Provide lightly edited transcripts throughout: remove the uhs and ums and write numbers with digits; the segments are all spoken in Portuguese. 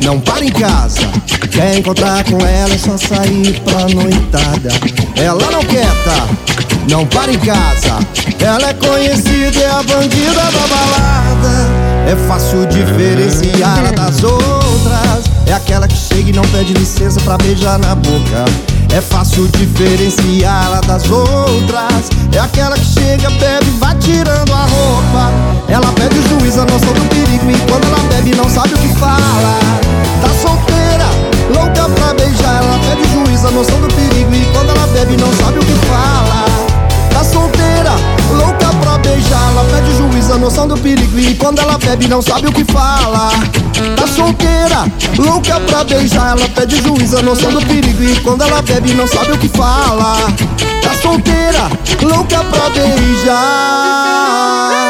não para em casa. Quer encontrar com ela é só sair pra noitada. Ela não quieta, não para em casa. Ela é conhecida, é a bandida da balada. É fácil diferenciar ela das outras. É aquela que chega e não pede licença pra beijar na boca. É fácil diferenciar ela das outras. É aquela que chega, bebe, vai tirando a roupa. Ela pede o juiz, a noção do perigo, e quando ela bebe não sabe o que fala. Tá solteira, louca pra beijar. Ela pede o juiz, a noção do perigo, e quando ela bebe não sabe o que fala. Tá solteira, louca pra beijar. Ela pede o juiz, a noção do perigo, e quando ela bebe não sabe o que fala. Tá solteira, louca pra beijar. Ela pede o juiz, a noção do perigo, e quando ela bebe não sabe o que fala. Tá solteira, louca pra beijar.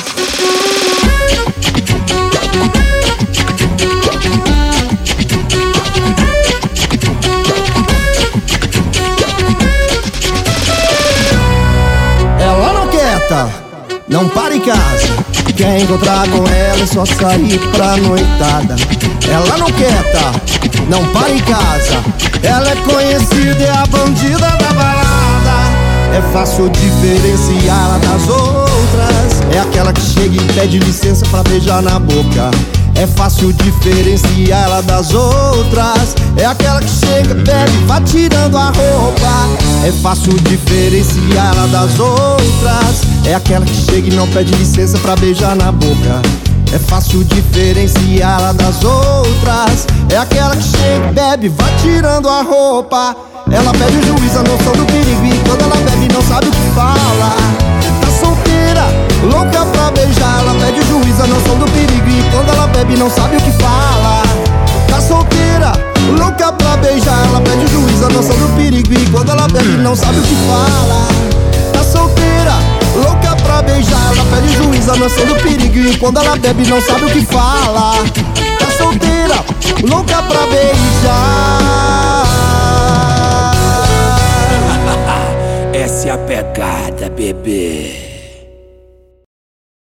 Ela não quieta, não para em casa. Quer encontrar com ela é só sair pra noitada. Ela não quieta, não para em casa. Ela é conhecida, é a bandida da balada. É fácil diferenciar ela das outras. É aquela que chega e pede licença pra beijar na boca. É fácil diferenciar ela das outras. É aquela que chega, bebe, vai tirando a roupa. É fácil diferenciar ela das outras. É aquela que chega e não pede licença pra beijar na boca. É fácil diferenciar ela das outras. É aquela que chega, bebe, vai tirando a roupa. Ela pede o juiz, a noção do perigo, e quando ela bebe não sabe o que fala. Tá solteira, louca pra beijar. Ela pede o juiz, a noção do perigo, e quando ela bebe não sabe o que fala. Tá solteira, louca pra beijar. Ela pede o juiz, a noção do perigo, e quando ela bebe não sabe o que fala. Tá solteira, louca pra beijar. Ela pede o juiz, a noção do perigo, e quando ela bebe não sabe o que fala. Tá solteira, louca pra beijar. Essa é a pegada, bebê.